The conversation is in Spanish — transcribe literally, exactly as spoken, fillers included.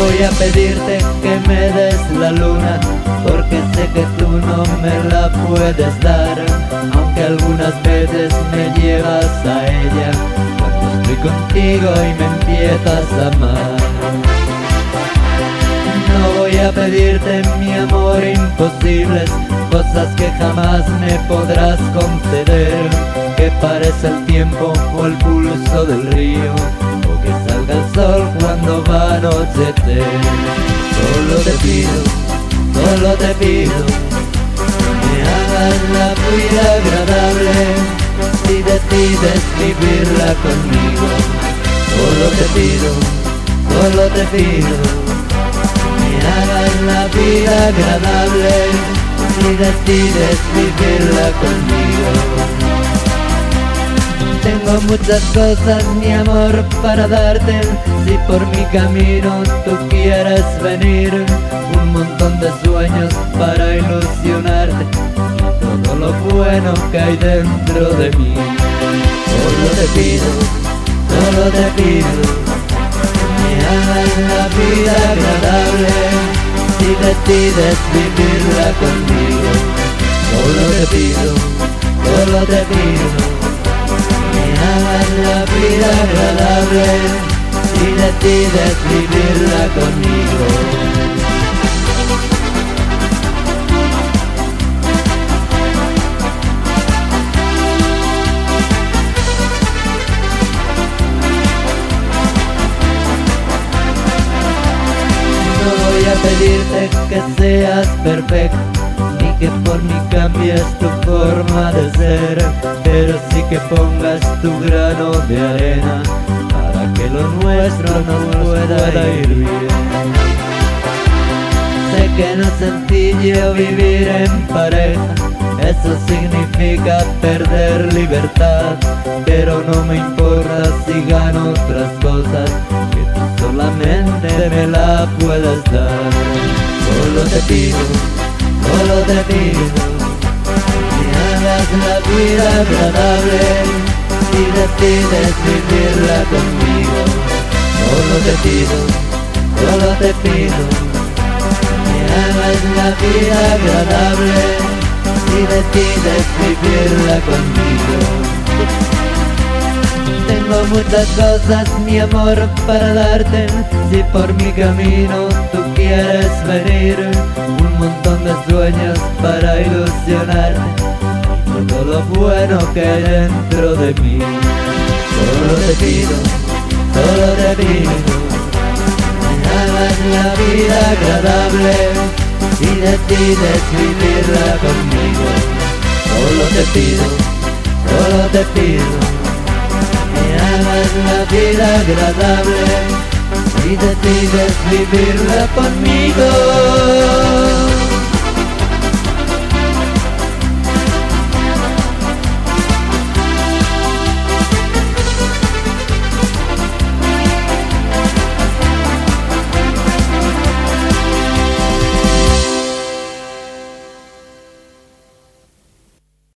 voy a pedirte que me des la luna, porque sé que tú no me la puedes dar, aunque algunas veces me llevas a ella cuando estoy contigo y me empiezas a amar. No voy a pedirte, mi amor, imposibles, cosas que jamás me podrás conceder, que parece el tiempo o el pulso del río, o que salga el sol cuando va a anochecer. Solo te pido, solo te pido, me hagas la vida agradable si decides vivirla conmigo. Solo te pido, solo te pido, me hagas la vida agradable si decides vivirla conmigo. Tengo muchas cosas, mi amor, para darte, si por mi camino tú quieres venir. Un montón de sueños para ilusionarte y todo lo bueno que hay dentro de mí. Solo te pido, solo te pido, me hagas la vida agradable si decides vivirla conmigo. Solo te pido, solo te pido, me hagas la vida agradable si decides vivirla conmigo. No voy a pedirte que seas perfecto, ni que por mí cambies tu forma de ser, pero sí que pongas tu grano de arena para que lo nuestro no pueda ir bien. Sé que no es sencillo vivir en pareja, eso significa perder libertad, pero no me importa si gano otras cosas que tú solamente me la puedes dar. Solo te pido, solo te pido, me hagas la vida agradable si decides vivirla conmigo. Solo te pido, solo te pido, me hagas la vida agradable si decides vivirla conmigo. Tengo muchas cosas, mi amor, para darte, si por mi camino tú quieres venir. Un montón de sueños para ilusionarte y todo lo bueno que hay dentro de mí. Solo te pido, solo te pido, me hagas la vida agradable si decides vivirla conmigo. Solo te pido, solo te pido, me hagas la vida agradable si decides vivirla conmigo.